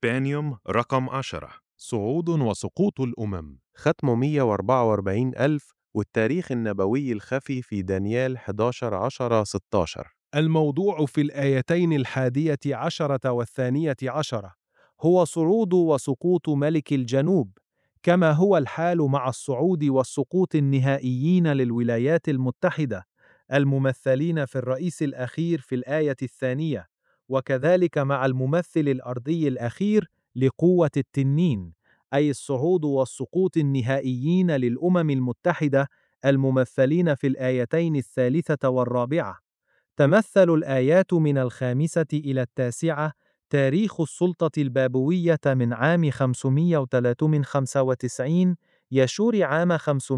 إسبانيوم رقم 10. صعود وسقوط الأمم، ختم 144,000 والتاريخ النبوي الخفي في دانيال 11:10-16. الموضوع في الآيتين 11 و12 هو صعود وسقوط ملك الجنوب، كما هو الحال مع الصعود والسقوط النهائيين للولايات المتحدة الممثلين في الرئيس الأخير في الآية 2، وكذلك مع الممثل الأرضي الأخير لقوة التنين، أي الصعود والسقوط النهائيين للأمم المتحدة الممثلين في الآيتين 3 و4. تمثل الآيات من 5 إلى 9 تاريخ السلطة البابوية من عام 595 يشور عام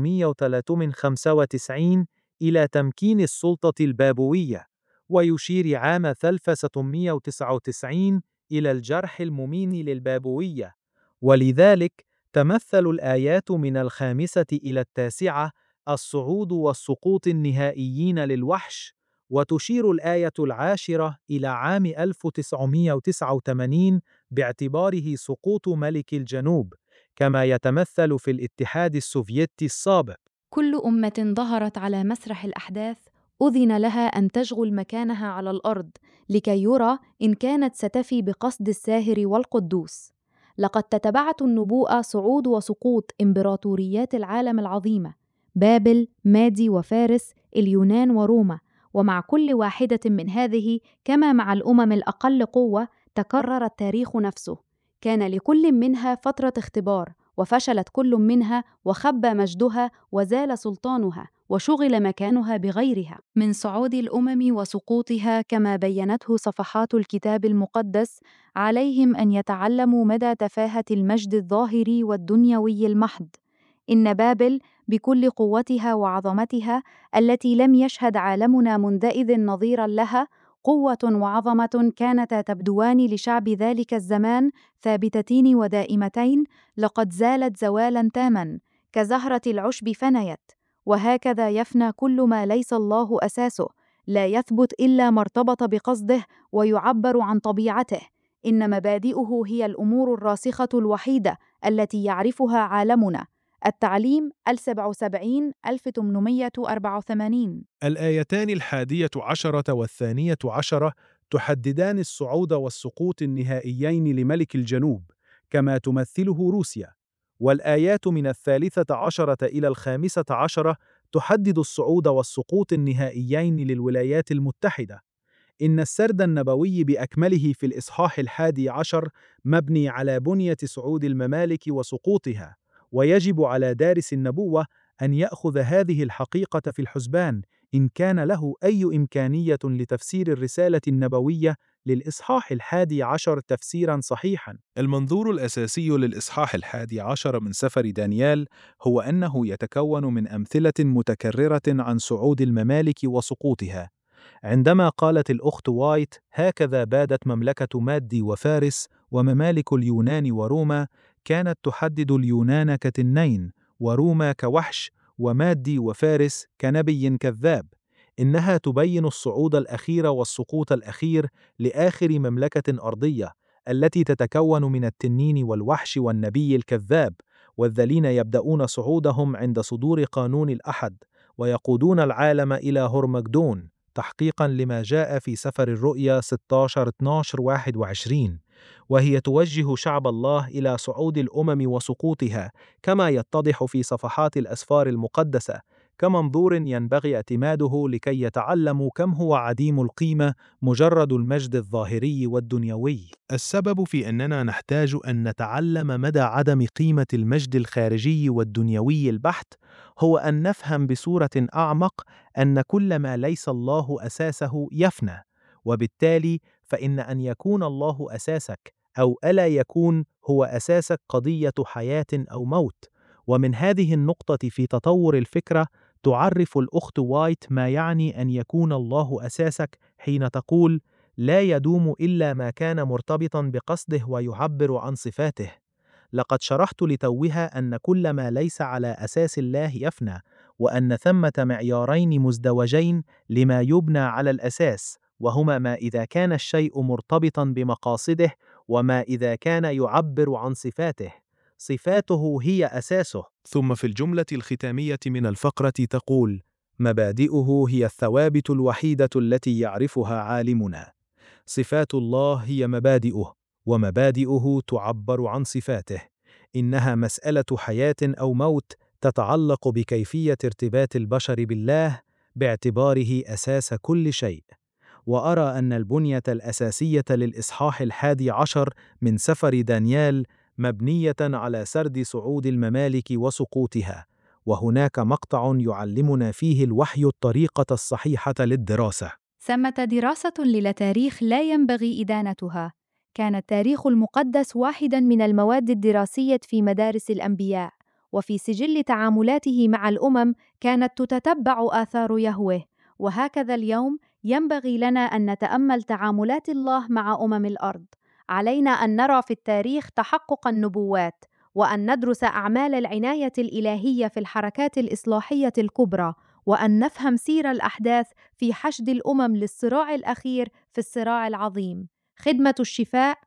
595 إلى تمكين السلطة البابوية، ويشير عام 399 إلى الجرح الممين للبابوية. ولذلك تمثل الآيات من 5 إلى 9 الصعود والسقوط النهائيين للوحش، وتشير الآية 10 إلى عام 1989 باعتباره سقوط ملك الجنوب، كما يتمثل في الاتحاد السوفيتي السابق. كل أمة ظهرت على مسرح الأحداث أذن لها أن تشغل مكانها على الأرض لكي يرى إن كانت ستفي بقصد الساهر والقدوس. لقد تتبعت النبوءة صعود وسقوط إمبراطوريات العالم العظيمة: بابل، مادي وفارس، اليونان وروما، ومع كل واحدة من هذه كما مع الأمم الأقل قوة تكرر التاريخ نفسه. كان لكل منها فترة اختبار، وفشلت كل منها وخب مجدها وزال سلطانها وشغل مكانها بغيرها. من صعود الأمم وسقوطها كما بيّنته صفحات الكتاب المقدس، عليهم أن يتعلموا مدى تفاهة المجد الظاهري والدنيوي المحض. إن بابل بكل قوتها وعظمتها التي لم يشهد عالمنا منذئذ نظيراً لها، قوة وعظمة كانتا تبدوان لشعب ذلك الزمان ثابتتين ودائمتين، لقد زالت زوالاً تاماً، كزهرة العشب فنيت. وهكذا يفنى كل ما ليس الله أساسه، لا يثبت إلا ما ارتبط بقصده ويعبر عن طبيعته. إن مبادئه هي الأمور الراسخة الوحيدة التي يعرفها عالمنا. التعليم 77 1884. الآيتان 11 و12 تحددان الصعود والسقوط النهائيين لملك الجنوب كما تمثله روسيا، والآيات من 13 إلى 15 تحدد الصعود والسقوط النهائيين للولايات المتحدة. إن السرد النبوي بأكمله في الإصحاح 11 مبني على بنية صعود الممالك وسقوطها، ويجب على دارس النبوة أن يأخذ هذه الحقيقة في الحسبان إن كان له أي إمكانية لتفسير الرسالة النبوية للإصحاح 11 تفسيراً صحيحاً. المنظور الأساسي للإصحاح 11 من سفر دانيال هو أنه يتكون من أمثلة متكررة عن صعود الممالك وسقوطها. عندما قالت الأخت وايت: هكذا بادت مملكة مادي وفارس وممالك اليونان وروما، كانت تحدد اليونان كتنين، وروما كوحش، ومادي وفارس كنبي كذاب. إنها تبين الصعود الأخير والسقوط الأخير لآخر مملكة أرضية التي تتكون من التنين والوحش والنبي الكذاب، والذين يبدأون صعودهم عند صدور قانون الأحد ويقودون العالم إلى هرمجدون، تحقيقاً لما جاء في سفر الرؤيا 16 12 21. وهي توجه شعب الله إلى صعود الأمم وسقوطها كما يتضح في صفحات الأسفار المقدسة كمنظور ينبغي اعتماده لكي يتعلموا كم هو عديم القيمة مجرد المجد الظاهري والدنيوي. السبب في أننا نحتاج أن نتعلم مدى عدم قيمة المجد الخارجي والدنيوي البحت هو أن نفهم بصورة أعمق أن كل ما ليس الله أساسه يفنى، وبالتالي فإن أن يكون الله أساسك أو ألا يكون هو أساسك قضية حياة أو موت. ومن هذه النقطة في تطور الفكرة تعرف الأخت وايت ما يعني أن يكون الله أساسك حين تقول: لا يدوم إلا ما كان مرتبطا بقصده ويعبر عن صفاته. لقد شرحت لتوها أن كل ما ليس على أساس الله يفنى، وأن ثمة معيارين مزدوجين لما يبنى على الأساس، وهما ما إذا كان الشيء مرتبطا بمقاصده، وما إذا كان يعبر عن صفاته؟ صفاته هي أساسه. ثم في الجملة الختامية من الفقرة تقول: مبادئه هي الثوابت الوحيدة التي يعرفها عالمنا. صفات الله هي مبادئه، ومبادئه تعبر عن صفاته. إنها مسألة حياة أو موت تتعلق بكيفية ارتباط البشر بالله باعتباره أساس كل شيء. وأرى أن البنية الأساسية للإصحاح 11 من سفر دانيال مبنية على سرد صعود الممالك وسقوطها، وهناك مقطع يعلمنا فيه الوحي الطريقة الصحيحة للدراسة. ثمة دراسة للتاريخ لا ينبغي إدانتها. كان التاريخ المقدس واحداً من المواد الدراسية في مدارس الأنبياء، وفي سجل تعاملاته مع الأمم كانت تتتبع آثار يهوه. وهكذا اليوم ينبغي لنا أن نتأمل تعاملات الله مع الأرض. علينا أن نرى في التاريخ تحقق النبوات، وأن ندرس أعمال العناية الإلهية في الحركات الإصلاحية الكبرى، وأن نفهم سير الأحداث في حشد الأمم للصراع الأخير في الصراع العظيم. خدمة الشفاء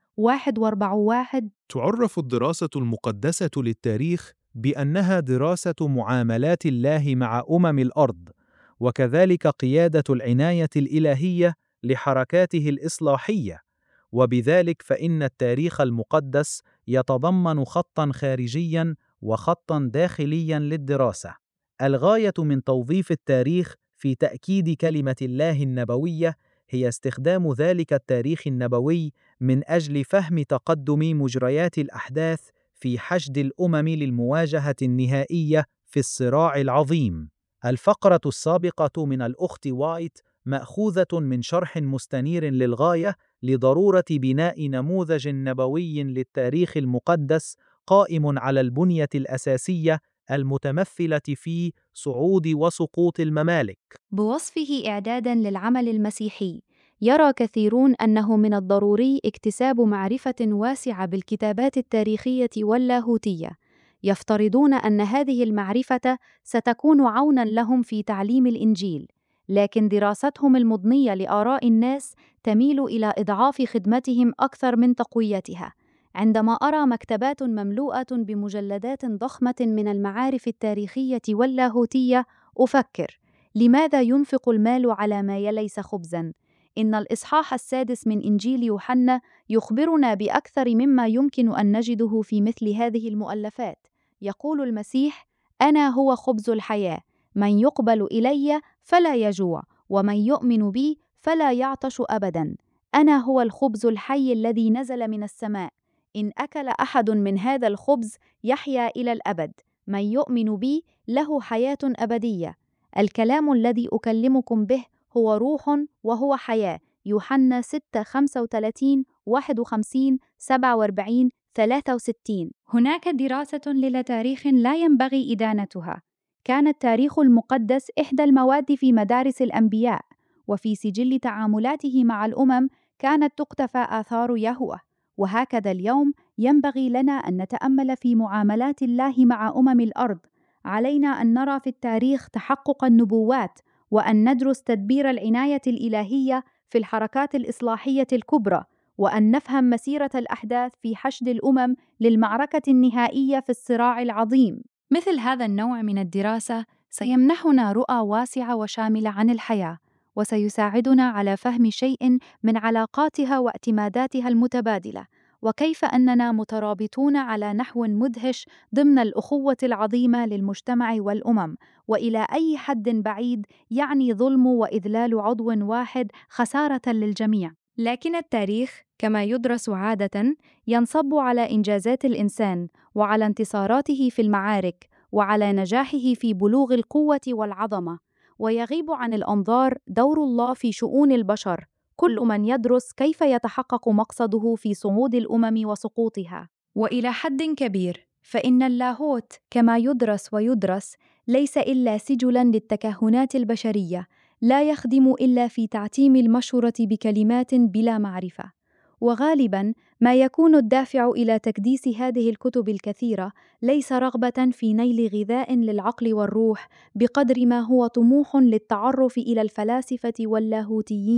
141. تعرف الدراسة المقدسة للتاريخ بأنها دراسة معاملات الله مع الأرض، وكذلك قيادة العناية الإلهية لحركاته الإصلاحية. وبذلك فإن التاريخ المقدس يتضمن خطاً خارجياً وخطاً داخلياً للدراسة. الغاية من توظيف التاريخ في تأكيد كلمة الله النبوية هي استخدام ذلك التاريخ النبوي من أجل فهم تقدم مجريات الأحداث في حشد الأمم للمواجهة النهائية في الصراع العظيم. الفقرة السابقة من الأخت وايت مأخوذة من شرح مستنير للغاية لضرورة بناء نموذج نبوي للتاريخ المقدس قائم على البنية الأساسية المتمثلة في صعود وسقوط الممالك. بوصفه إعداداً للعمل المسيحي، يرى كثيرون أنه من الضروري اكتساب معرفة واسعة بالكتابات التاريخية واللاهوتية. يفترضون أن هذه المعرفة ستكون عوناً لهم في تعليم الإنجيل، لكن دراستهم المضنية لآراء الناس تميل إلى إضعاف خدمتهم أكثر من تقويتها. عندما أرى مكتبات مملوءة بمجلدات ضخمة من المعارف التاريخية واللاهوتية، أفكر: لماذا ينفق المال على ما ليس خبزاً؟ إن الإصحاح 6 من إنجيل يوحنا يخبرنا بأكثر مما يمكن أن نجده في مثل هذه المؤلفات. يقول المسيح: أنا هو خبز الحياة، من يقبل إلي فلا يجوع، ومن يؤمن بي فلا يعطش أبداً. أنا هو الخبز الحي الذي نزل من السماء. إن أكل أحد من هذا الخبز يحيا إلى الأبد، من يؤمن بي له حياة أبدية. الكلام الذي أكلمكم به هو روح وهو حياة. يوحنا 6:35 51 47 63. هناك دراسة للتاريخ لا ينبغي إدانتها. كان التاريخ المقدس إحدى المواد في مدارس الأنبياء، وفي سجل تعاملاته مع الأمم كانت تقتفى آثار يهوه. وهكذا اليوم ينبغي لنا أن نتأمل في معاملات الله مع الأرض. علينا أن نرى في التاريخ تحقق النبوات، وأن ندرس تدبير العناية الإلهية في الحركات الإصلاحية الكبرى، وأن نفهم مسيرة الأحداث في حشد الأمم للمعركة النهائية في الصراع العظيم. مثل هذا النوع من الدراسة سيمنحنا رؤى واسعة وشاملة عن الحياة، وسيساعدنا على فهم شيء من علاقاتها واعتماداتها المتبادلة، وكيف أننا مترابطون على نحو مدهش ضمن الأخوة العظيمة للمجتمع والأمم، وإلى أي حد بعيد يعني ظلم وإذلال عضو واحد خسارة للجميع. لكن التاريخ كما يدرس عادة ينصب على إنجازات الإنسان، وعلى انتصاراته في المعارك، وعلى نجاحه في بلوغ القوة والعظمة، ويغيب عن الأنظار دور الله في شؤون البشر. كل من يدرس كيف يتحقق مقصده في صمود الأمم وسقوطها. وإلى حد كبير فإن اللاهوت كما يدرس ويدرس ليس إلا سجلاً للتكهنات البشرية، لا يخدم إلا في تعتيم المشورة بكلمات بلا معرفة. وغالباً ما يكون الدافع إلى تكديس هذه الكتب الكثيرة ليس رغبة في نيل غذاء للعقل والروح، بقدر ما هو طموح للتعرف إلى الفلاسفة واللاهوتيين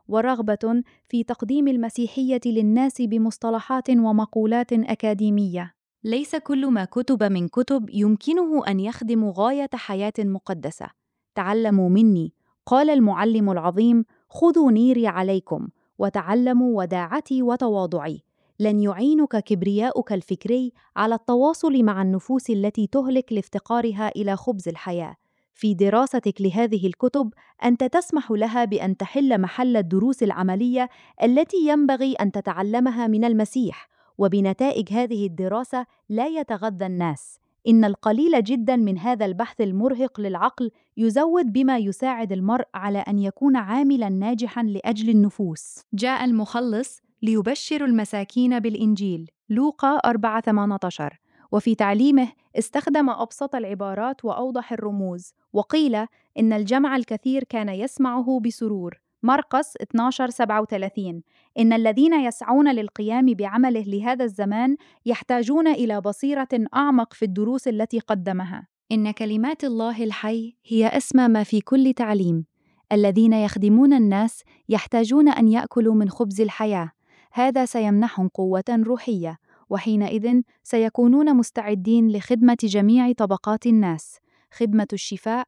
ورغبة في تقديم المسيحية للناس بمصطلحات ومقولات أكاديمية. ليس كل ما كتب من كتب يمكنه أن يخدم غاية حياة مقدسة. تعلموا مني، قال المعلم العظيم، خذوا نيري عليكم وتعلموا وداعتي وتواضعي. لن يعينك كبرياؤك الفكري على التواصل مع النفوس التي تهلك لافتقارها إلى خبز الحياة. في دراستك لهذه الكتب أنت تسمح لها بأن تحل محل الدروس العملية التي ينبغي أن تتعلمها من المسيح، وبنتائج هذه الدراسة لا يتغذى الناس. إن القليل جداً من هذا البحث المرهق للعقل يزود بما يساعد المرء على أن يكون عاملاً ناجحاً لأجل النفوس. جاء المخلص ليبشر المساكين بالإنجيل، لوقا 4:18، وفي تعليمه استخدم أبسط العبارات وأوضح الرموز، وقيل إن الجمع الكثير كان يسمعه بسرور، مرقس 12:37. إن الذين يسعون للقيام بعمله لهذا الزمان يحتاجون إلى بصيرة أعمق في الدروس التي قدمها. إن كلمات الله الحي هي أسمى ما في كل تعليم. الذين يخدمون الناس يحتاجون أن يأكلوا من خبز الحياة. هذا سيمنحهم قوة روحية، وحينئذ سيكونون مستعدين لخدمة جميع طبقات الناس. خدمة الشفاء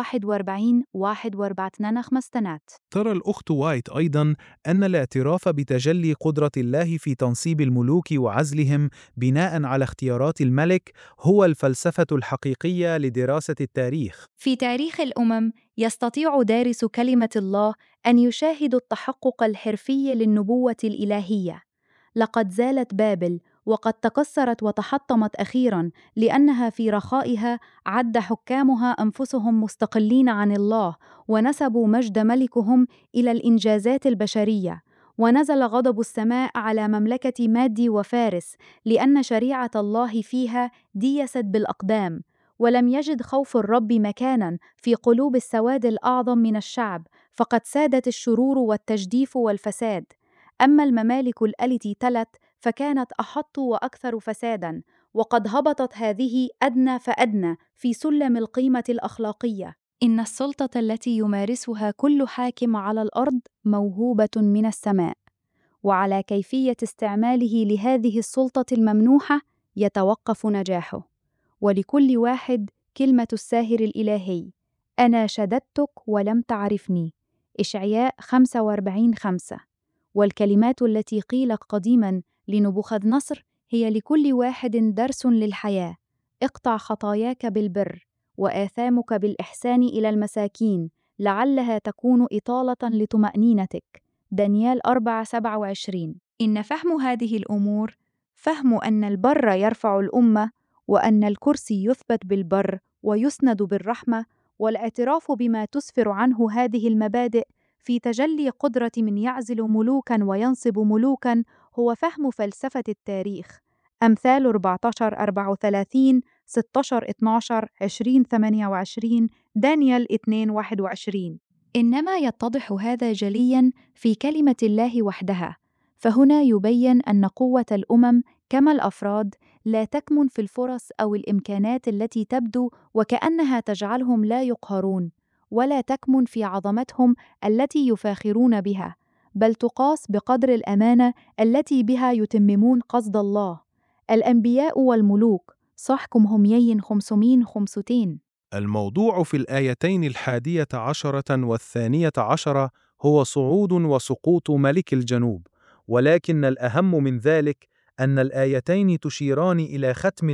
41:1-4 ترى الأخت وايت أيضاً أن الاعتراف بتجلي قدرة الله في تنصيب الملوك وعزلهم بناء على اختيارات الملك هو الفلسفة الحقيقية لدراسة التاريخ. في تاريخ الأمم يستطيع دارس كلمة الله أن يشاهد التحقق الحرفي للنبوة الإلهية. لقد زالت بابل، وقد تكسرت وتحطمت أخيراً لأنها في رخائها عد حكامها أنفسهم مستقلين عن الله، ونسبوا مجد ملكهم إلى الإنجازات البشرية. ونزل غضب السماء على مملكة مادي وفارس لأن شريعة الله فيها ديست بالأقدام. ولم يجد خوف الرب مكاناً في قلوب السواد الأعظم من الشعب، فقد سادت الشرور والتجديف والفساد. أما الممالك التي تلت فكانت أحط وأكثر فساداً، وقد هبطت هذه أدنى فأدنى في سلم القيمة الأخلاقية. إن السلطة التي يمارسها كل حاكم على الأرض موهوبة من السماء، وعلى كيفية استعماله لهذه السلطة الممنوحة يتوقف نجاحه. ولكل واحد كلمة الساهر الإلهي: أنا شددتك ولم تعرفني، إشعياء 45:5. والكلمات التي قيلت قديماً لنبوخذ نصر هي لكل واحد درس للحياة: اقطع خطاياك بالبر، وآثامك بالإحسان إلى المساكين، لعلها تكون إطالة لطمأنينتك. دانيال 4:27. إن فهم هذه الأمور فهم أن البر يرفع الأمة، وأن الكرسي يثبت بالبر ويسند بالرحمة، والاعتراف بما تسفر عنه هذه المبادئ في تجلي قدرة من يعزل ملوكاً وينصب ملوكاً هو فهم فلسفة التاريخ. أمثال 14:34، 16:12، 20:28، دانيال 2:21. إنما يتضح هذا جلياً في كلمة الله وحدها، فهنا يبين أن قوة الأمم كما الأفراد لا تكمن في الفرص أو الإمكانات التي تبدو وكأنها تجعلهم لا يقهرون، ولا تكمن في عظمتهم التي يفاخرون بها، بل تقاس بقدر الأمانة التي بها يتممون قصد الله. الأنبياء والملوك صحكم هميين 500 الموضوع في الآيتين 11 و12 هو صعود وسقوط ملك الجنوب، ولكن الأهم من ذلك أن الآيتين تشيران إلى ختم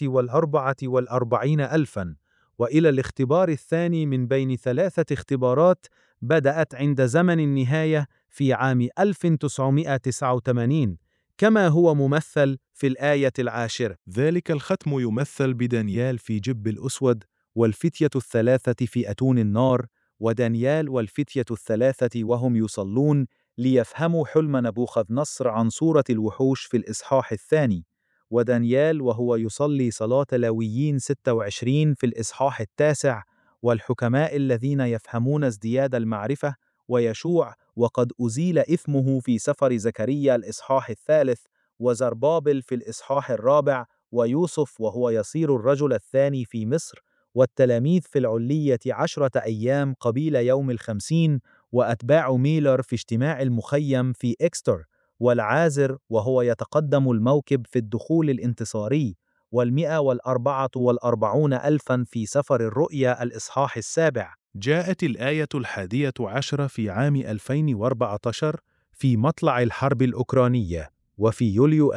144,000 وإلى الاختبار الثاني من بين 3 اختبارات بدأت عند زمن النهاية في عام 1989 كما هو ممثل في الآية 10. ذلك الختم يمثل بدانيال في جب الأسود، والفتية 3 في أتون النار، ودانيال والفتية 3 وهم يصلون ليفهموا حلم نبوخذ نصر عن صورة الوحوش في الإصحاح 2، ودانيال وهو يصلي صلاة لاويين 26 في الإصحاح 9، والحكماء الذين يفهمون ازدياد المعرفة، ويشوع وقد أزيل إثمه في سفر زكريا الإصحاح 3، وزربابل في الإصحاح 4، ويوسف وهو يصير الرجل الثاني في مصر، والتلاميذ في العلية 10 أيام قبيل يوم 50، وأتباع ميلر في اجتماع المخيم في إكستر، والعازر وهو يتقدم الموكب في الدخول الانتصاري، 144 ألفاً في سفر الرؤيا الإصحاح 7. جاءت الآية 11 في عام 2014 في مطلع الحرب الأوكرانية، وفي يوليو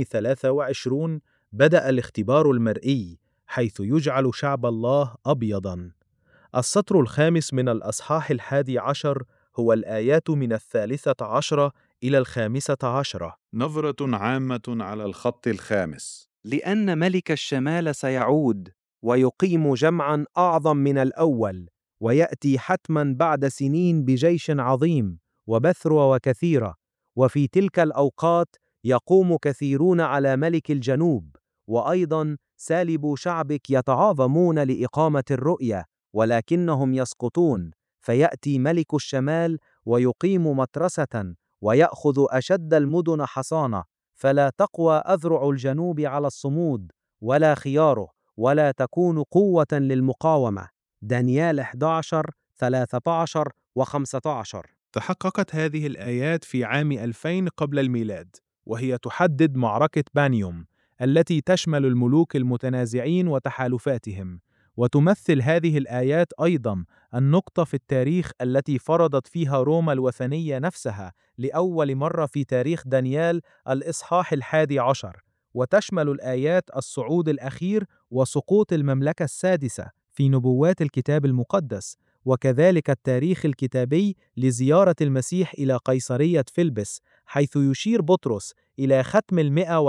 2023 بدأ الاختبار المرئي، حيث يجعل شعب الله أبيضاً. السطر الخامس من الأصحاح 11 هو الآيات من 13 إلى 15. نظرة عامة على الخط 5. لأن ملك الشمال سيعود ويقيم جمعاً أعظم من الأول، ويأتي حتماً بعد سنين بجيش عظيم وبثروة كثيرة، وفي تلك الأوقات يقوم كثيرون على ملك الجنوب، وأيضاً سالب شعبك يتعاظمون لإقامة الرؤية، ولكنهم يسقطون، فيأتي ملك الشمال ويقيم مترسة ويأخذ أشد المدن حصانة، فلا تقوى أذرع الجنوب على الصمود ولا خياره، ولا تكون قوة للمقاومة. دانيال 11 13 و15. تحققت هذه الآيات في عام 2000 قبل الميلاد، وهي تحدد معركة بانيوم التي تشمل الملوك المتنازعين وتحالفاتهم. وتمثل هذه الآيات أيضاً النقطة في التاريخ التي فرضت فيها روما الوثنية نفسها لأول مرة في تاريخ دانيال الإصحاح 11، وتشمل الآيات الصعود الأخير وسقوط المملكة السادسة في نبوات الكتاب المقدس، وكذلك التاريخ الكتابي لزيارة المسيح إلى قيصرية فيلبس، حيث يشير بطرس إلى ختم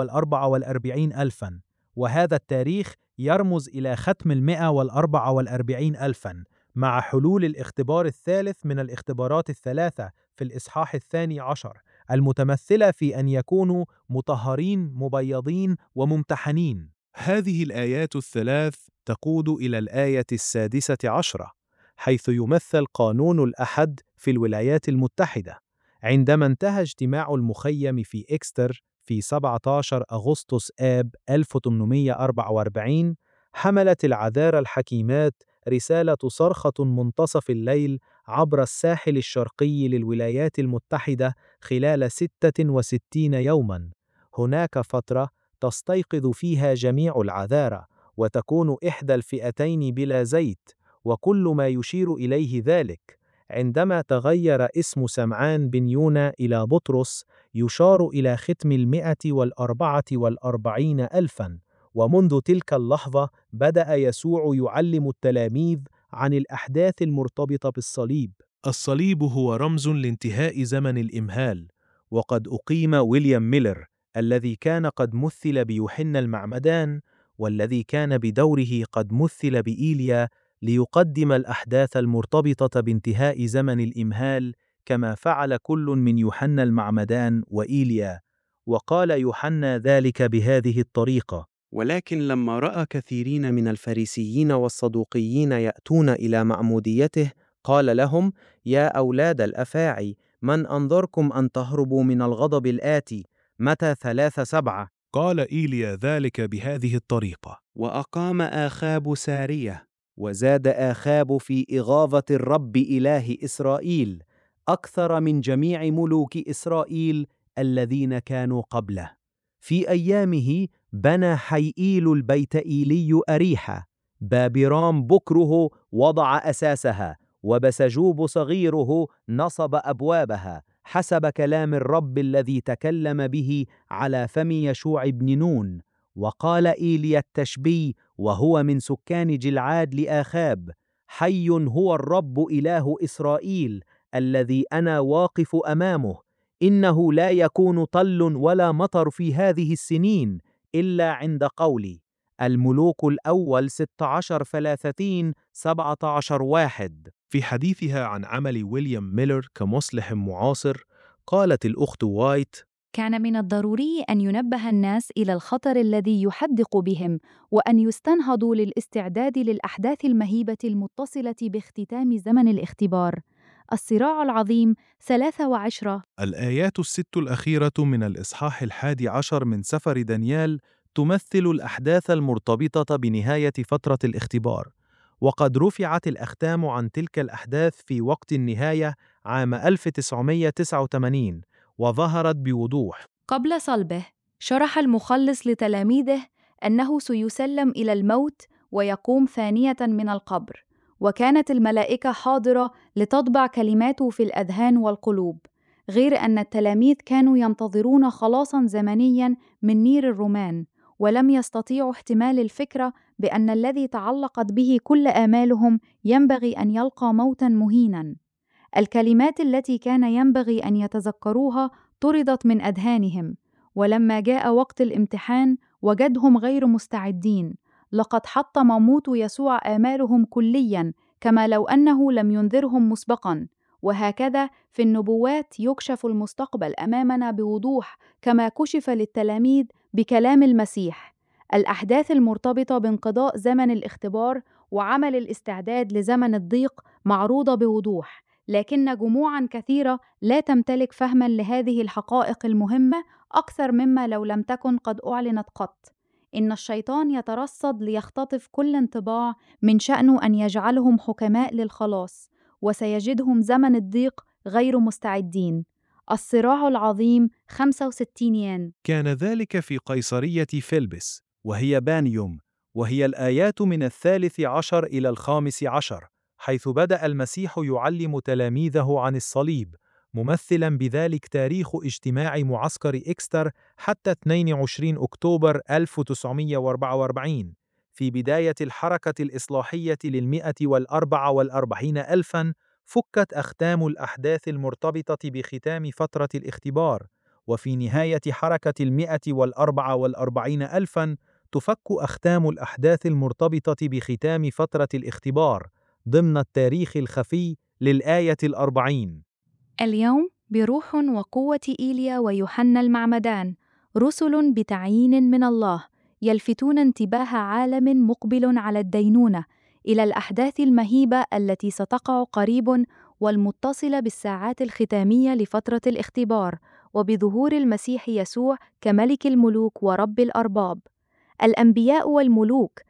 144 ألفاً، وهذا التاريخ يرمز إلى ختم 144 ألفاً مع حلول الاختبار الثالث من الاختبارات الثلاثة في الإصحاح 12، المتمثلة في أن يكونوا مطهرين مبيضين وممتحنين. هذه الآيات الثلاث تقود إلى الآية 16، حيث يمثل قانون الأحد في الولايات المتحدة. عندما انتهى اجتماع المخيم في إكستر في 17 أغسطس آب 1844، حملت العذارى الحكيمات رسالة صرخة منتصف الليل عبر الساحل الشرقي للولايات المتحدة خلال 66 يوماً. هناك فترة تستيقظ فيها جميع العذارى، وتكون إحدى الفئتين بلا زيت، وكل ما يشير إليه ذلك. عندما تغير اسم سمعان بن يونا إلى بطرس، يشار إلى ختم 144 ألفاً، ومنذ تلك اللحظة بدأ يسوع يعلم التلاميذ عن الأحداث المرتبطة بالصليب. الصليب هو رمز لانتهاء زمن الإمهال، وقد أقيم ويليام ميلر الذي كان قد مثل بيوحنا المعمدان، والذي كان بدوره قد مثل بإيليا، ليقدم الأحداث المرتبطة بانتهاء زمن الإمهال كما فعل كل من يوحنا المعمدان وإيليا. وقال يوحنا ذلك بهذه الطريقة: ولكن لما رأى كثيرين من الفريسيين والصدوقيين يأتون إلى معموديته، قال لهم: يا أولاد الأفاعي، من أنظركم أن تهربوا من الغضب الآتي؟ متى 3:7. قال إيليا ذلك بهذه الطريقة: وأقام آخاب سارية، وزاد آخاب في إغاظة الرب إله إسرائيل أكثر من جميع ملوك إسرائيل الذين كانوا قبله. في أيامه بنى حيئيل البيت إيلي أريحة، بابرام بكره وضع أساسها، وبسجوب صغيره نصب أبوابها، حسب كلام الرب الذي تكلم به على فم يشوع بن نون. وقال إيليا التشبي وهو من سكان جلعاد لآخاب: حي هو الرب إله إسرائيل الذي أنا واقف أمامه، إنه لا يكون طل ولا مطر في هذه السنين إلا عند قولي. الملوك الأول 16:30 17:1. في حديثها عن عمل ويليام ميلر كمصلح معاصر، قالت الأخت وايت: كان من الضروري أن ينبه الناس إلى الخطر الذي يحدق بهم، وأن يستنهضوا للاستعداد للأحداث المهيبة المتصلة باختتام زمن الاختبار. الصراع العظيم 13. الآيات الست الأخيرة من الإصحاح 11 من سفر دانيال تمثل الأحداث المرتبطة بنهاية فترة الاختبار، وقد رفعت الأختام عن تلك الأحداث في وقت النهاية عام 1989 وظهرت بوضوح. قبل صلبه، شرح المخلص لتلاميذه أنه سيسلم إلى الموت ويقوم ثانية من القبر، وكانت الملائكة حاضرة لتطبع كلماته في الأذهان والقلوب، غير أن التلاميذ كانوا ينتظرون خلاصاً زمنياً من نير الرومان، ولم يستطيعوا احتمال الفكرة بأن الذي تعلقت به كل آمالهم ينبغي أن يلقى موتاً مهيناً. الكلمات التي كان ينبغي أن يتذكروها طردت من أذهانهم، ولما جاء وقت الامتحان وجدهم غير مستعدين. لقد حطم موت يسوع آمالهم كلياً، كما لو أنه لم ينذرهم مسبقاً. وهكذا في النبوات يكشف المستقبل أمامنا بوضوح، كما كشف للتلاميذ بكلام المسيح. الأحداث المرتبطة بانقضاء زمن الاختبار وعمل الاستعداد لزمن الضيق معروضة بوضوح، لكن جموعاً كثيرة لا تمتلك فهماً لهذه الحقائق المهمة أكثر مما لو لم تكن قد أعلنت قط. إن الشيطان يترصد ليختطف كل انطباع من شأنه أن يجعلهم حكماء للخلاص، وسيجدهم زمن الضيق غير مستعدين. الصراع العظيم 65 يان. كان ذلك في قيصرية فيلبس، وهي بانيوم، وهي الآيات من 13 إلى 15، حيث بدأ المسيح يعلم تلاميذه عن الصليب، ممثلاً بذلك تاريخ اجتماع معسكر إكستر حتى 22 أكتوبر 1944. في بداية الحركة الإصلاحية لل144,000 فكت أختام الأحداث المرتبطة بختام فترة الاختبار، وفي نهاية حركة 144,000 تفك أختام الأحداث المرتبطة بختام فترة الاختبار ضمن التاريخ الخفي للآية 40. اليوم بروح وقوة إيليا ويوحنا المعمدان، رسل بتعيين من الله، يلفتون انتباه عالم مقبل على الدينونة إلى الأحداث المهيبة التي ستقع قريب والمتصلة بالساعات الختامية لفترة الاختبار، وبظهور المسيح يسوع كملك الملوك ورب الأرباب. الأنبياء والملوك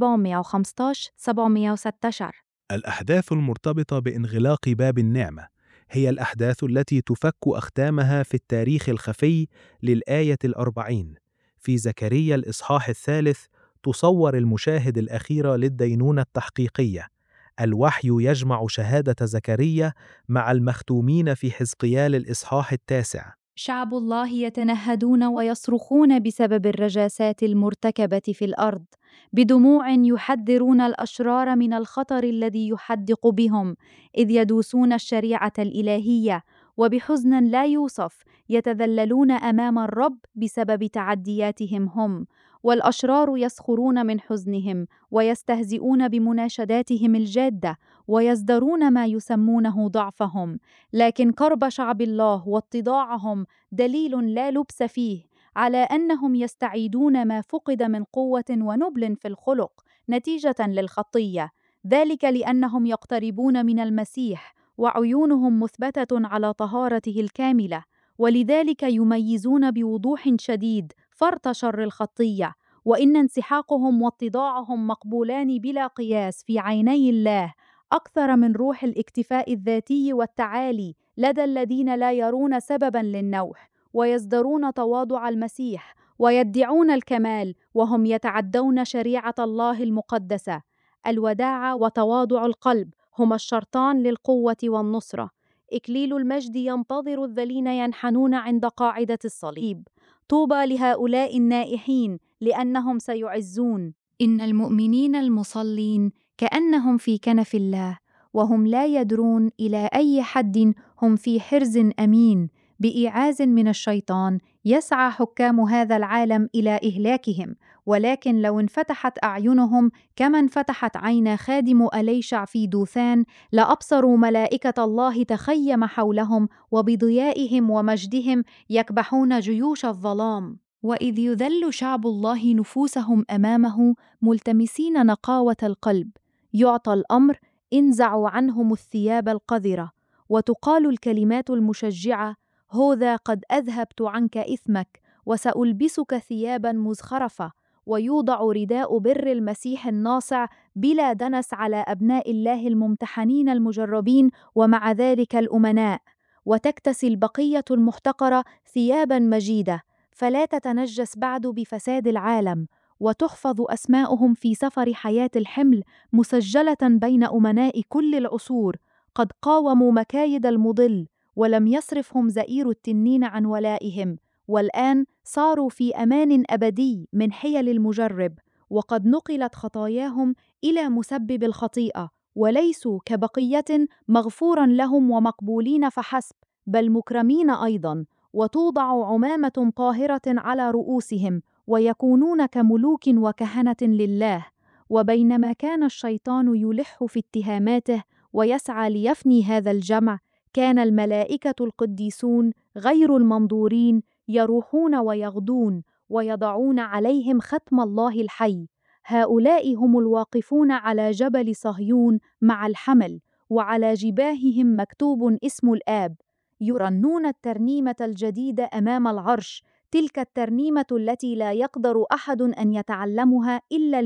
715-716. الأحداث المرتبطة بانغلاق باب النعمة هي الأحداث التي تفك أختامها في التاريخ الخفي للآية 40. في زكريا الإصحاح 3 تصور المشاهد الأخيرة للدينونة التحقيقية. الوحي يجمع شهادة زكريا مع المختومين في حزقيال الإصحاح 9. شعب الله يتنهدون ويصرخون بسبب الرجاسات المرتكبة في الأرض، بدموع يحذرون الأشرار من الخطر الذي يحدق بهم، إذ يدوسون الشريعة الإلهية، وبحزن لا يوصف يتذللون أمام الرب بسبب تعدياتهم هم، والأشرار يسخرون من حزنهم ويستهزئون بمناشداتهم الجادة ويزدرون ما يسمونه ضعفهم. لكن كرب شعب الله واتضاعهم دليل لا لبس فيه على أنهم يستعيدون ما فقد من قوة ونبل في الخلق نتيجة للخطية، ذلك لأنهم يقتربون من المسيح وعيونهم مثبتة على طهارته الكاملة، ولذلك يميزون بوضوح شديد فرط شر الخطية، وإن انسحاقهم واتضاعهم مقبولان بلا قياس في عيني الله أكثر من روح الاكتفاء الذاتي والتعالي لدى الذين لا يرون سبباً للنوح، ويزدرون تواضع المسيح ويدعون الكمال وهم يتعدون شريعة الله المقدسة. الوداعة وتواضع القلب هما الشرطان للقوة والنصرة. إكليل المجد ينتظر الذين ينحنون عند قاعدة الصليب. طوبى لهؤلاء النائحين لأنهم سيعزون. إن المؤمنين المصلين كأنهم في كنف الله، وهم لا يدرون إلى أي حد هم في حرز أمين. بإيعاز من الشيطان يسعى حكام هذا العالم إلى إهلاكهم، ولكن لو انفتحت أعينهم كما انفتحت عين خادم أليشع في دوثان لأبصروا ملائكة الله تخيم حولهم، وبضيائهم ومجدهم يكبحون جيوش الظلام. وإذ يذل شعب الله نفوسهم أمامه ملتمسين نقاوة القلب، يعطى الأمر انزعوا عنهم الثياب القذرة، وتقال الكلمات المشجعة: هوذا قد أذهبت عنك إثمك وسألبسك ثيابا مزخرفة، ويوضع رداء بر المسيح الناصع بلا دنس على أبناء الله الممتحنين المجربين ومع ذلك الأمناء، وتكتسي البقية المحتقرة ثياباً مجيدة، فلا تتنجس بعد بفساد العالم، وتحفظ أسماؤهم في سفر حياة الحمل مسجلة بين أمناء كل العصور، قد قاوموا مكايد المضل، ولم يصرفهم زئير التنين عن ولائهم، والآن صاروا في أمان أبدي من حيل المجرب، وقد نقلت خطاياهم إلى مسبب الخطيئة، وليسوا كبقية مغفورا لهم ومقبولين فحسب، بل مكرمين أيضا، وتوضع عمامة طاهرة على رؤوسهم، ويكونون كملوك وكهنة لله. وبينما كان الشيطان يلح في اتهاماته ويسعى ليفني هذا الجمع، كان الملائكة القديسون غير المنظورين يروحون ويغدون ويضعون عليهم ختم الله الحي. هؤلاء هم الواقفون على جبل صهيون مع الحمل، وعلى جباههم مكتوب اسم الآب، يرنون الترنيمة الجديدة أمام العرش، تلك الترنيمة التي لا يقدر أحد أن يتعلمها إلا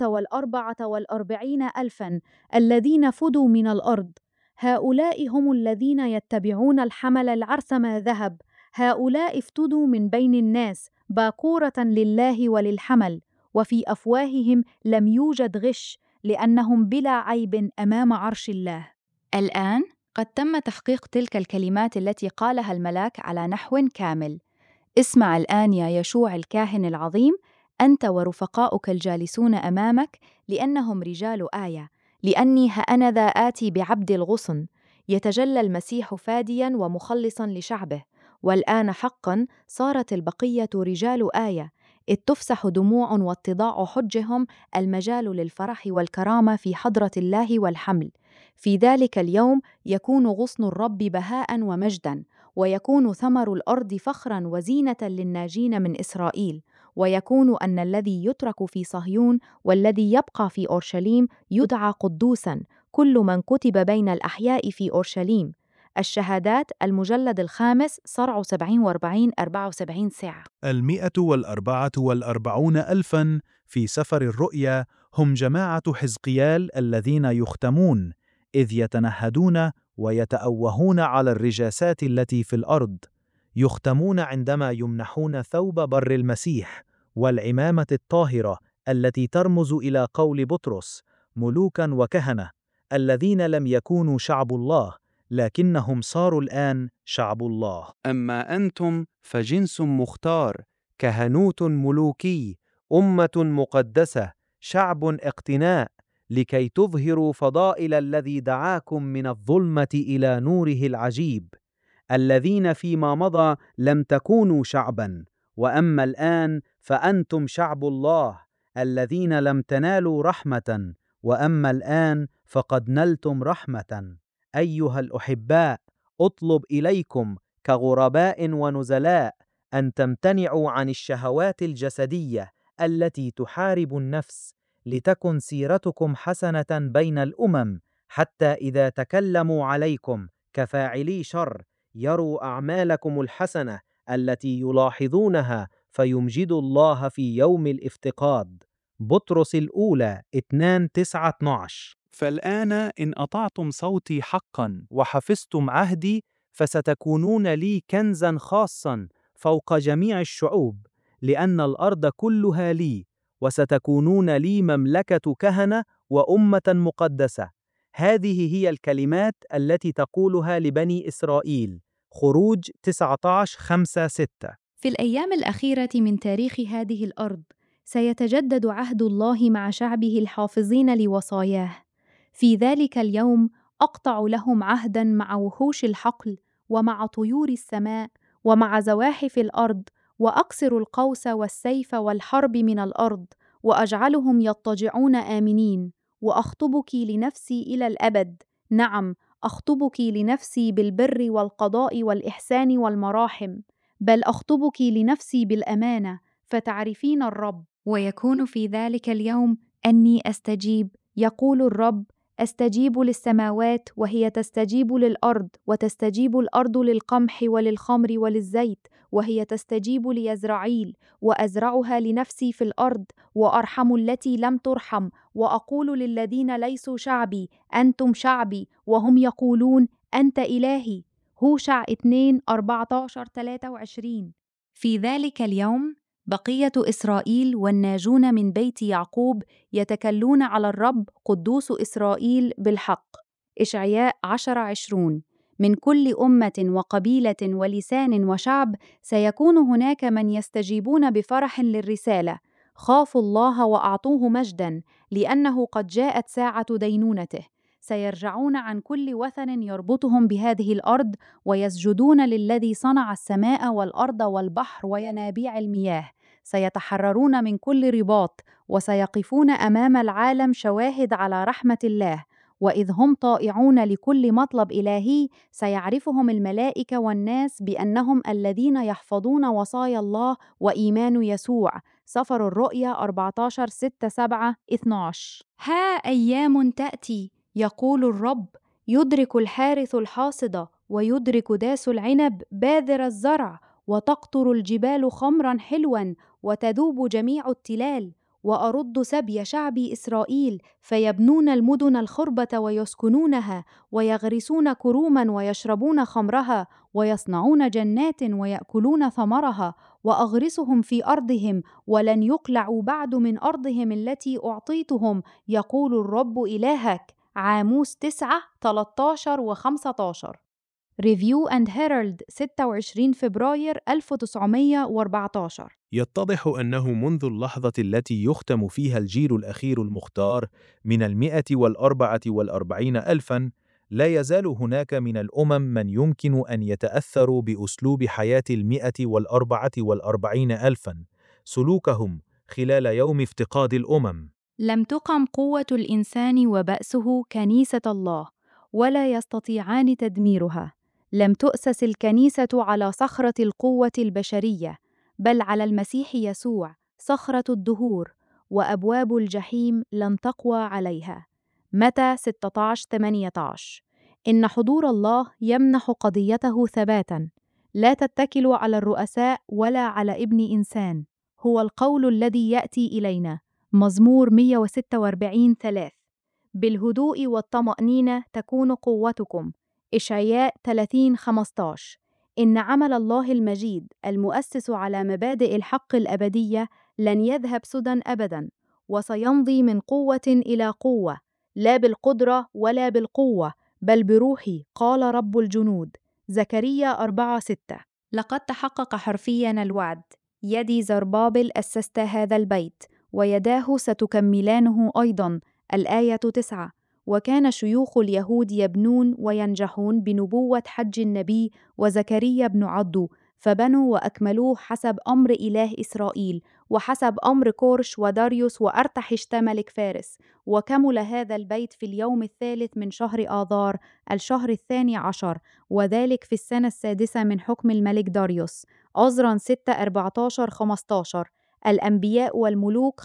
144,000 الذين فدوا من الأرض. هؤلاء هم الذين يتبعون الحمل العرثم ذهب، هؤلاء افتدوا من بين الناس باكورة لله وللحمل، وفي أفواههم لم يوجد غش، لأنهم بلا عيب أمام عرش الله. الآن قد تم تحقيق تلك الكلمات التي قالها الملاك على نحو كامل. اسمع الآن يا يشوع الكاهن العظيم، أنت ورفقاؤك الجالسون أمامك، لأنهم رجال آية، لأني هأنذا آتي بعبد الغصن، يتجلى المسيح فادياً ومخلصاً لشعبه، والآن حقاً صارت البقية رجال آية، إذ تفسح دموع واتضاع حجهم المجال للفرح والكرامة في حضرة الله والحمل. في ذلك اليوم يكون غصن الرب بهاء ومجدا، ويكون ثمر الأرض فخرا وزينة للناجين من إسرائيل، ويكون أن الذي يترك في صهيون والذي يبقى في أورشليم يدعى قدوسا، كل من كتب بين الأحياء في أورشليم. الشهادات المجلد 5 صرع 74 ساعة. 144,000 في سفر الرؤيا هم جماعة حزقيال الذين يختمون، إذ يتنهدون ويتأوهون على الرجاسات التي في الأرض، يختمون عندما يمنحون ثوب بر المسيح والعمامة الطاهرة التي ترمز إلى قول بطرس: ملوكا وكهنة، الذين لم يكونوا شعب الله لكنهم صاروا الآن شعب الله. أما أنتم فجنس مختار، كهنوت ملوكي، أمة مقدسة، شعب اقتناء، لكي تظهروا فضائل الذي دعاكم من الظلمة إلى نوره العجيب، الذين فيما مضى لم تكونوا شعبا، وأما الآن فأنتم شعب الله، الذين لم تنالوا رحمة، وأما الآن فقد نلتم رحمة. أيها الأحباء، أطلب إليكم كغرباء ونزلاء أن تمتنعوا عن الشهوات الجسدية التي تحارب النفس، لتكن سيرتكم حسنة بين الأمم، حتى إذا تكلموا عليكم كفاعلي شر يروا أعمالكم الحسنة التي يلاحظونها فيمجدوا الله في يوم الافتقاد. بطرس الأولى 2:9-12. فالآن إن أطعتم صوتي حقا وحفظتم عهدي، فستكونون لي كنزا خاصا فوق جميع الشعوب، لأن الأرض كلها لي، وستكونون لي مملكة كهنة وأمة مقدسة. هذه هي الكلمات التي تقولها لبني إسرائيل. خروج 19:5-6. في الأيام الأخيرة من تاريخ هذه الأرض سيتجدد عهد الله مع شعبه الحافظين لوصاياه. في ذلك اليوم أقطع لهم عهداً مع وحوش الحقل ومع طيور السماء ومع زواحف الأرض، وأكسر القوس والسيف والحرب من الأرض، وأجعلهم يضطجعون آمنين. وأخطبك لنفسي إلى الأبد، نعم أخطبك لنفسي بالبر والقضاء والإحسان والمراحم، بل أخطبك لنفسي بالأمانة، فتعرفين الرب. ويكون في ذلك اليوم أني أستجيب، يقول الرب، أستجيب للسماوات وهي تستجيب للأرض، وتستجيب الأرض للقمح وللخمر وللزيت، وهي تستجيب ليزرعيل، وأزرعها لنفسي في الأرض، وأرحم التي لم ترحم، وأقول للذين ليسوا شعبي أنتم شعبي، وهم يقولون أنت إلهي. هوشع 2:14-23. في ذلك اليوم بقية إسرائيل والناجون من بيت يعقوب يتكلون على الرب قدوس إسرائيل بالحق. إشعياء 10:20. من كل أمة وقبيلة ولسان وشعب سيكون هناك من يستجيبون بفرح للرسالة. خافوا الله وأعطوه مجداً، لأنه قد جاءت ساعة دينونته. سيرجعون عن كل وثن يربطهم بهذه الأرض، ويسجدون للذي صنع السماء والأرض والبحر وينابيع المياه. سيتحررون من كل رباط، وسيقفون أمام العالم شواهد على رحمة الله. وإذ هم طائعون لكل مطلب إلهي، سيعرفهم الملائكة والناس بأنهم الذين يحفظون وصايا الله وإيمان يسوع. سفر الرؤيا 14:6-7-12. ها أيام تأتي، يقول الرب، يدرك الحارث الحاصد، ويدرك داس العنب باذر الزرع، وتقطر الجبال خمرا حلوا، وتذوب جميع التلال. وأرد سبي شعبي إسرائيل، فيبنون المدن الخربة ويسكنونها، ويغرسون كروما ويشربون خمرها، ويصنعون جنات ويأكلون ثمرها. وأغرسهم في أرضهم، ولن يقلعوا بعد من أرضهم التي أعطيتهم، يقول الرب إلهك. عاموس 9:13-15. ريفيو أند هيرالد 26 فبراير 1914. يتضح أنه منذ اللحظة التي يختم فيها الجيل الأخير المختار من 144,000 لا يزال هناك من الأمم من يمكن أن يتأثروا بأسلوب حياة 144,000 سلوكهم خلال يوم افتقاد الأمم. لم تقم قوة الإنسان وبأسه كنيسة الله، ولا يستطيعان تدميرها. لم تؤسس الكنيسة على صخرة القوة البشرية، بل على المسيح يسوع صخرة الدهور، وأبواب الجحيم لن تقوى عليها. متى 16:18. إن حضور الله يمنح قضيته ثباتاً. لا تتكلوا على الرؤساء ولا على ابن إنسان، هو القول الذي يأتي إلينا. مزمور 146:3. بالهدوء والطمأنينة تكون قوتكم. إشعياء 30:15. إن عمل الله المجيد المؤسس على مبادئ الحق الأبدية لن يذهب سدى أبداً، وسيمضي من قوة إلى قوة، لا بالقدرة ولا بالقوة، بل بروحي، قال رب الجنود. زكريا 4:6. لقد تحقق حرفياً الوعد. يدي زربابل أسست هذا البيت، ويداه ستكملانه أيضاً. الآية 9. وكان شيوخ اليهود يبنون وينجحون بنبوة حج النبي وزكريا بن عضو، فبنوا وأكملوه حسب أمر إله إسرائيل، وحسب أمر كورش وداريوس وأرتحشت ملك فارس. وكمل هذا البيت في اليوم 3 من شهر آذار الشهر 12، وذلك في السنة 6 من حكم الملك داريوس. عذراً 6:14-15. الأنبياء والملوك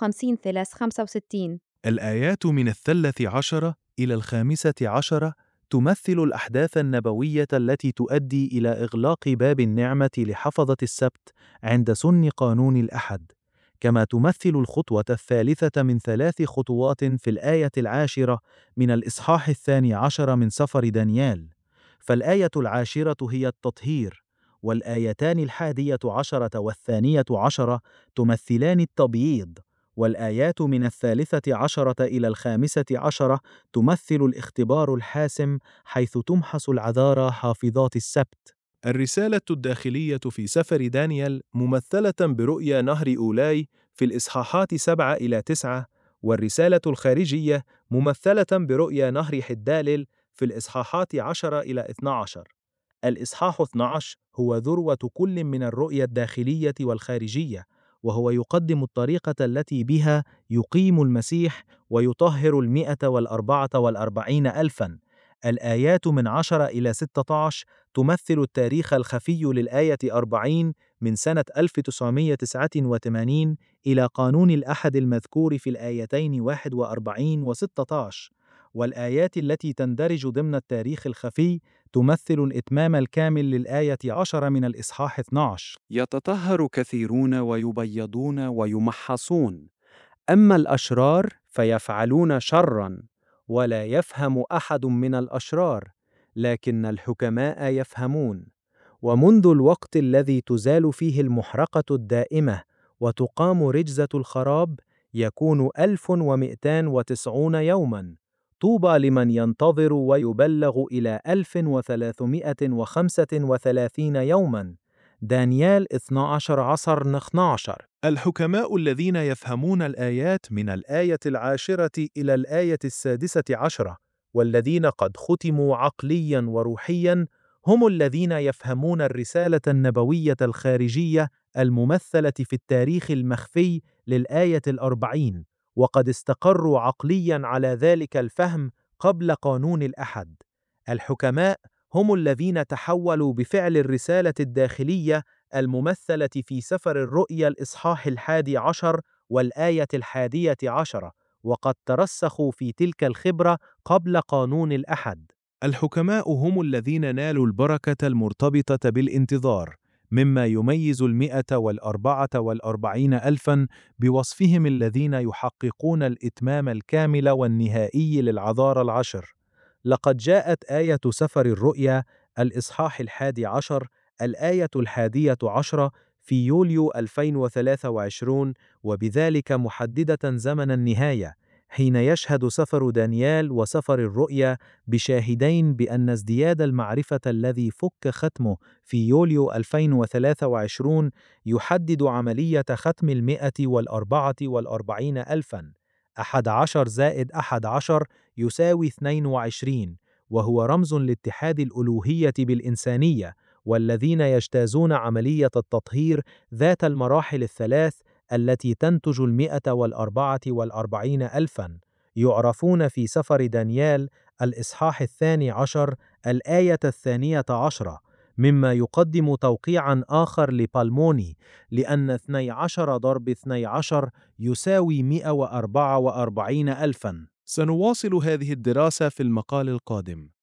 55-65. الآيات من 13 إلى 15 تمثل الأحداث النبوية التي تؤدي إلى إغلاق باب النعمة لحفظة السبت عند سن قانون الأحد، كما تمثل الخطوة الثالثة من 3 خطوات في الآية 10 من الإصحاح 12 من سفر دانيال. فالآية 10 هي التطهير، والآيتان 11 و12 تمثلان التبييض، والآيات من 13 إلى 15 تمثل الاختبار الحاسم، حيث تمحص العذارى حافظات السبت. الرسالة الداخلية في سفر دانيال ممثلة برؤيا نهر أولاي في الإصحاحات 7 إلى 9، والرسالة الخارجية ممثلة برؤيا نهر حدالل في الإصحاحات 10 إلى 12. الإصحاح 12 هو ذروة كل من الرؤية الداخلية والخارجية، وهو يقدم الطريقة التي بها يقيم المسيح ويطهر 144,000. الآيات من 10 إلى 16 تمثل التاريخ الخفي للآية 40 من سنة 1989 إلى قانون الأحد المذكور في الآيتين 41 و16، والآيات التي تندرج ضمن التاريخ الخفي تمثل الإتمام الكامل للآية 10 من الإصحاح 12. يتطهر كثيرون ويبيضون ويمحصون، أما الأشرار فيفعلون شرًا، ولا يفهم أحد من الأشرار، لكن الحكماء يفهمون. ومنذ الوقت الذي تزال فيه المحرقة الدائمة وتقام رجزة الخراب يكون 1290 يوماً. طوبى لمن ينتظر ويبلغ إلى 1335 يوماً. دانيال 12:12. الحكماء الذين يفهمون الآيات من الآية 10 إلى الآية 16، والذين قد ختموا عقلياً وروحياً، هم الذين يفهمون الرسالة النبوية الخارجية الممثلة في التاريخ المخفي للآية 40، وقد استقروا عقلياً على ذلك الفهم قبل قانون الأحد. الحكماء هم الذين تحولوا بفعل الرسالة الداخلية الممثلة في سفر الرؤيا الإصحاح 11 والآية 11، وقد ترسخوا في تلك الخبرة قبل قانون الأحد. الحكماء هم الذين نالوا البركة المرتبطة بالانتظار، مما يميز 144,000 بوصفهم الذين يحققون الإتمام الكامل والنهائي للعذارى العشر. لقد جاءت آية سفر الرؤيا الإصحاح 11 الآية 11 في يوليو 2023، وبذلك محددة زمن النهاية، حين يشهد سفر دانيال وسفر الرؤيا بشاهدين بأن ازدياد المعرفة الذي فك ختمه في يوليو 2023 يحدد عملية ختم 144,000. 11 زائد 11 يساوي 22، وهو رمز لاتحاد الألوهية بالإنسانية، والذين يجتازون عملية التطهير ذات المراحل الثلاث التي تنتج 144,000 يعرفون في سفر دانيال الإصحاح 12 الآية 12، مما يقدم توقيعاً آخر لبالموني، لأن 12 ضرب 12 يساوي 144,000. سنواصل هذه الدراسة في المقال القادم.